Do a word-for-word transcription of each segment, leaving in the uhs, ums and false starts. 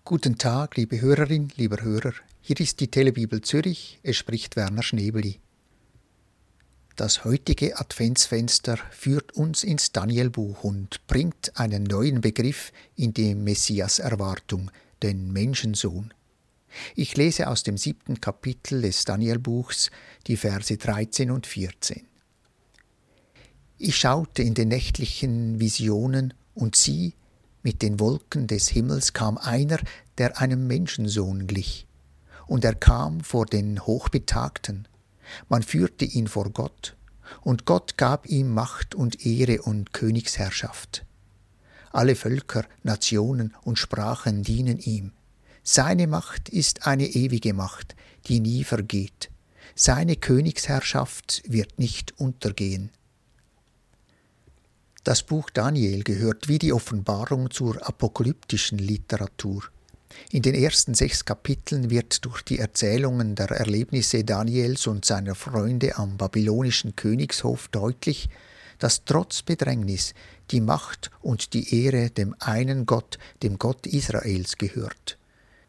Guten Tag, liebe Hörerin, lieber Hörer. Hier ist die Telebibel Zürich, es spricht Werner Schnebeli. Das heutige Adventsfenster führt uns ins Danielbuch und bringt einen neuen Begriff in die Messias-Erwartung, den Menschensohn. Ich lese aus dem siebten Kapitel des Danielbuchs die Verse dreizehn und vierzehn. Ich schaute in den nächtlichen Visionen, und sieh, mit den Wolken des Himmels kam einer, der einem Menschensohn glich. Und er kam vor den Hochbetagten. Man führte ihn vor Gott, und Gott gab ihm Macht und Ehre und Königsherrschaft. Alle Völker, Nationen und Sprachen dienen ihm. Seine Macht ist eine ewige Macht, die nie vergeht. Seine Königsherrschaft wird nicht untergehen. Das Buch Daniel gehört wie die Offenbarung zur apokalyptischen Literatur. In den ersten sechs Kapiteln wird durch die Erzählungen der Erlebnisse Daniels und seiner Freunde am babylonischen Königshof deutlich, dass trotz Bedrängnis die Macht und die Ehre dem einen Gott, dem Gott Israels, gehört.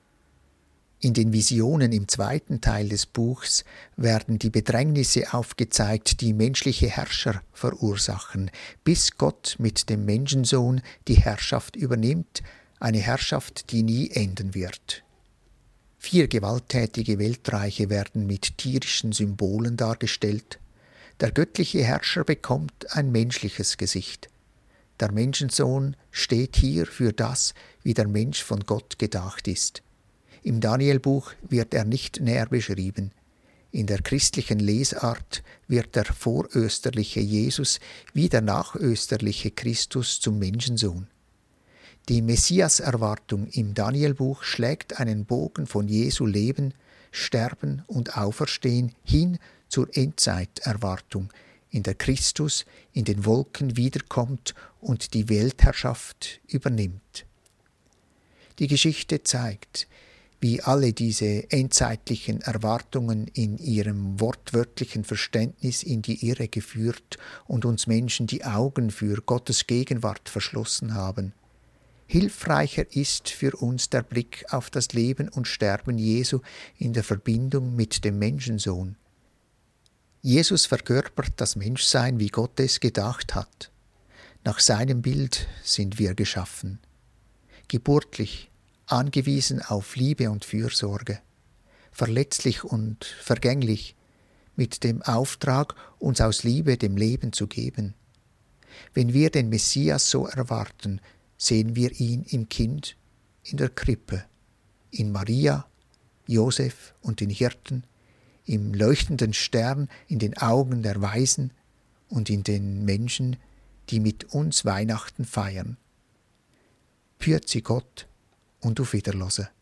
In den Visionen im zweiten Teil des Buchs werden die Bedrängnisse aufgezeigt, die menschliche Herrscher verursachen, bis Gott mit dem Menschensohn die Herrschaft übernimmt, eine Herrschaft, die nie enden wird. Vier gewalttätige Weltreiche werden mit tierischen Symbolen dargestellt. Der göttliche Herrscher bekommt ein menschliches Gesicht. Der Menschensohn steht hier für das, wie der Mensch von Gott gedacht ist. Im Danielbuch wird er nicht näher beschrieben. In der christlichen Lesart wird der vorösterliche Jesus wie der nachösterliche Christus zum Menschensohn. Die Messias-Erwartung im Danielbuch schlägt einen Bogen von Jesu Leben, Sterben und Auferstehen hin zur Endzeiterwartung, in der Christus in den Wolken wiederkommt und die Weltherrschaft übernimmt. Die Geschichte zeigt, wie alle diese endzeitlichen Erwartungen in ihrem wortwörtlichen Verständnis in die Irre geführt und uns Menschen die Augen für Gottes Gegenwart verschlossen haben. Hilfreicher ist für uns der Blick auf das Leben und Sterben Jesu in der Verbindung mit dem Menschensohn. Jesus verkörpert das Menschsein, wie Gott es gedacht hat. Nach seinem Bild sind wir geschaffen. Geburtlich, angewiesen auf Liebe und Fürsorge, verletzlich und vergänglich, mit dem Auftrag, uns aus Liebe dem Leben zu geben. Wenn wir den Messias so erwarten, sehen wir ihn im Kind, in der Krippe, in Maria, Josef und den Hirten, im leuchtenden Stern in den Augen der Weisen und in den Menschen, die mit uns Weihnachten feiern. Pürzi Gott und auf Wiederlose.